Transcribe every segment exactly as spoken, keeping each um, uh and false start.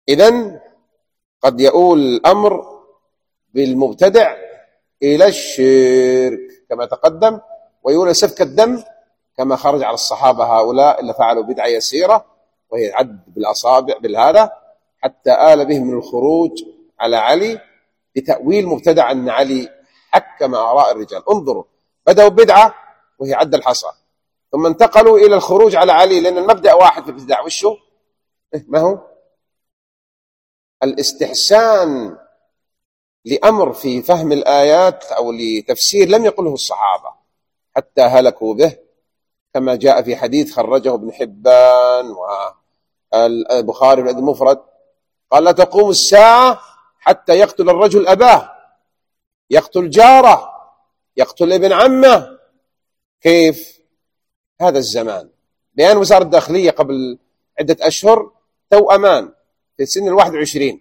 إذن قد يؤول الأمر بالمبتدع إلى الشرك كما تقدم، ويؤول سفك الدم كما خرج على الصحابة هؤلاء اللي فعلوا بدعة يسيرة وهي عد بالأصابع بالهذا، حتى آل بهم من الخروج على علي بتأويل مبتدع أن علي حكم آراء الرجال. انظروا، بدأوا بدعة وهي عد الحصى، ثم انتقلوا إلى الخروج على علي، لأن المبدأ واحد في الابتداع، وشو؟ ما هو؟ الاستحسان لأمر في فهم الآيات أو لتفسير لم يقله الصحابة حتى هلكوا به، كما جاء في حديث خرجه ابن حبان والبخاري في المفرد، قال: لا تقوم الساعة حتى يقتل الرجل أباه، يقتل جاره، يقتل ابن عمه. كيف؟ هذا الزمان. بيان وزارة الداخلية قبل عدة أشهر توأمان في سن الواحد وعشرين،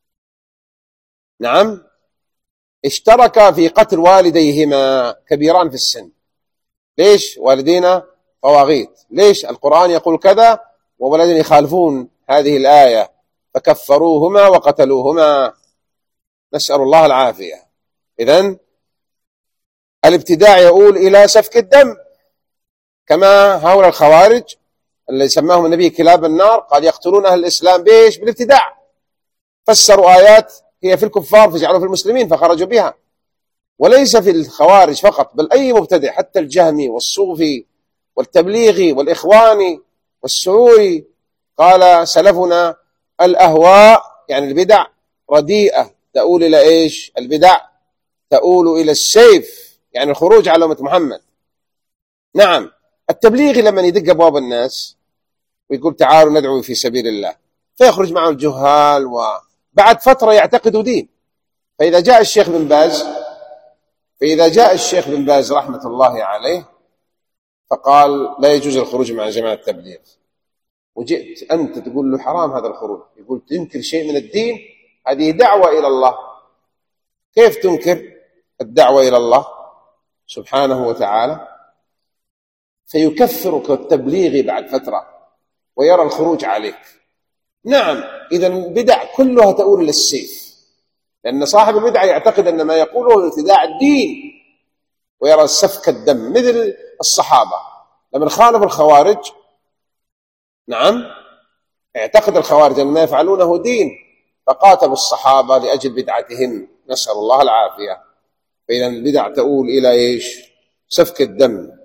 نعم، اشتركا في قتل والديهما كبيران في السن. ليش؟ والدينا طواغيت. ليش؟ القرآن يقول كذا وولدين يخالفون هذه الآية فكفروهما وقتلوهما، نسأل الله العافية. إذن الابتداع يؤول إلى سفك الدم، كما هؤلاء الخوارج اللي سماهم النبي كلاب النار، قال يقتلون أهل الإسلام بإيش؟ بالابتداع. فسروا آيات هي في الكفار فجعلوا في المسلمين فخرجوا بها. وليس في الخوارج فقط، بل أي مبتدع، حتى الجهمي والصوفي والتبليغي والإخواني والسعوري. قال سلفنا: الأهواء يعني البدع رديئة تؤول إلى إيش؟ البدع تؤول إلى السيف، يعني الخروج على أمة محمد. نعم، التبليغي لما يدق أبواب الناس ويقول تعالوا ندعو في سبيل الله، فيخرج معه الجهال وبعد فترة يعتقدوا دين. فإذا جاء الشيخ بن باز فإذا جاء الشيخ بن باز رحمة الله عليه فقال لا يجوز الخروج مع جماعة التبليغ، وجئت أنت تقول له حرام هذا الخروج، يقول تنكر شيء من الدين، هذه دعوة إلى الله. كيف تنكر الدعوة إلى الله سبحانه وتعالى؟ فيكفرك التبليغ بعد فترة ويرى الخروج عليك. نعم، إذا البدع كلها تؤول إلى السيف، لأن صاحب البدع يعتقد أن ما يقوله ابتداع الدين ويرى سفك الدم، مثل الصحابة لما خالفوا الخوارج. نعم، اعتقد الخوارج أن ما يفعلونه دين فقاتلوا الصحابة لأجل بدعتهم، نسأل الله العافية. فإذا البدع تؤول إلى إيش؟ سفك الدم.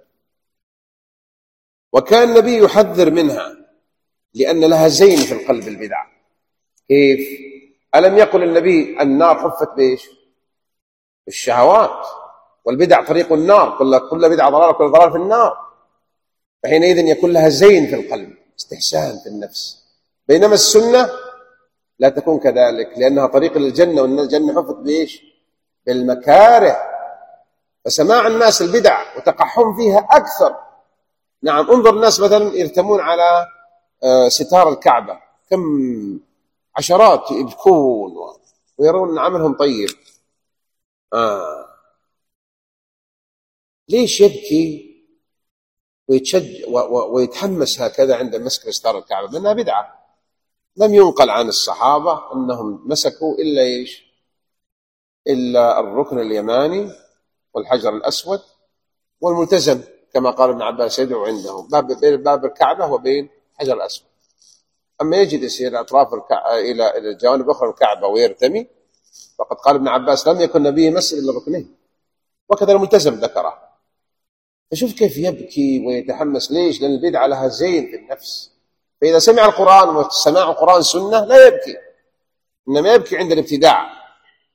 وكان النبي يحذر منها لأن لها زين في القلب البدع. كيف؟ ألم يقل النبي النار حفت بإيش؟ بالشهوات، والبدع طريق النار، كل كل بدعة ضلالة وكل ضلالة في النار. فحينئذ يكون لها زين في القلب، استحسان في النفس. بينما السنة لا تكون كذلك، لأنها طريق للجنة، والجنة حفت بإيش؟ بالمكاره. فسماع الناس البدع وتقحم فيها أكثر. نعم، انظر الناس مثلا يرتمون على ستار الكعبة، كم عشرات يبكون ويرون أن عملهم طيب. آه. ليش يبكي ويتشج ويتحمس هكذا عند مسك ستار الكعبة؟ لأنها بدعة. لم ينقل عن الصحابة أنهم مسكوا إلا إيش؟ إلا الركن اليماني والحجر الأسود والملتزم، كما قال ابن عباس يدعو عندهم باب بين باب الكعبة وبين حجر الأسود. أما يجد يسير أطراف الكعبة إلى الجوانب أخرى الكعبة ويرتمي، فقد قال ابن عباس لم يكن نبي مسجد إلا ركنين، وكذا الملتزم ذكره. فشوف كيف يبكي ويتحمس. ليش؟ لأن البدعة لها زين في النفس. فإذا سمع القرآن وسماع القرآن سنة لا يبكي، إنما يبكي عند الابتداع.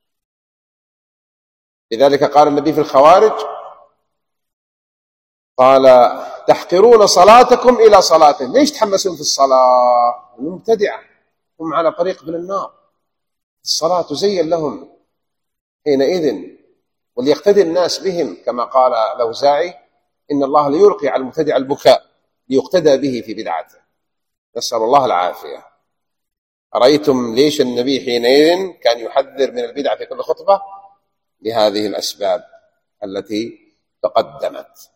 لذلك قال النبي في الخوارج، قال تحقرون صلاتكم إلى صلاتهم. ليش تحمسون في الصلاة؟ المبتدعة هم على طريق من النار. الصلاة تزين لهم حينئذ، وليقتدي الناس بهم، كما قال الأوزاعي إن الله ليلقي على المبتدع البكاء ليقتدى به في بدعته، نسأل الله العافية. أرأيتم ليش النبي حينئذ كان يحذر من البدع في كل خطبة؟ لهذه الأسباب التي تقدمت.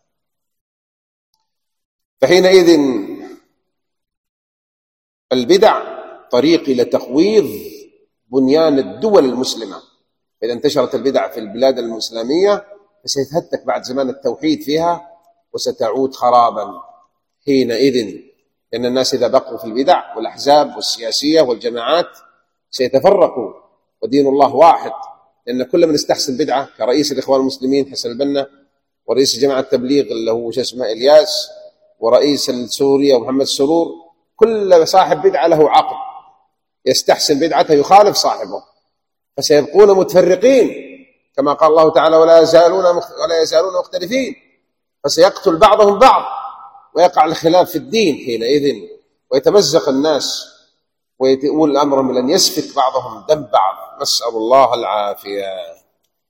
فحينئذ البدع الطريق إلى تقويض بنيان الدول المسلمة. إذا انتشرت البدع في البلاد الإسلامية فسيتهتك بعد زمان التوحيد فيها وستعود خرابا حينئذ، لأن الناس إذا بقوا في البدع والأحزاب والسياسية والجماعات سيتفرقوا ودين الله واحد، لأن كل من استحسن بدعة كرئيس الإخوان المسلمين حسن البنا، ورئيس جماعة التبليغ اللي هو اسمه إلياس، ورئيس سوريا ومحمد السرور، كل صاحب بدعة له عقل يستحسن بدعته يخالف صاحبه، فسيبقون متفرقين كما قال الله تعالى ولا يزالون ولا يزالون مختلفين، فسيقتل بعضهم بعض ويقع الخلاف في الدين حينئذ، ويتمزق الناس ويؤول الأمر من أن يسفك بعضهم دم بعض، نسأل الله العافية.